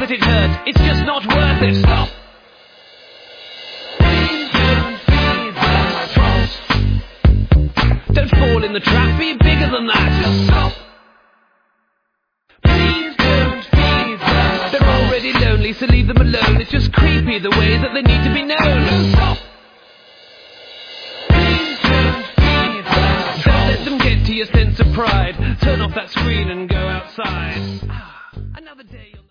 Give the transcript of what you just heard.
that it hurts. It's just not worth it. Stop. Please don't feed the trolls. Don't fall in the trap. Be bigger than that. Just stop. Please don't feed the They're already lonely, so leave them alone. It's just creepy the way that they need to be known. Stop. Don't let them get to your sense of pride. Turn off that screen and go outside. Another day you'll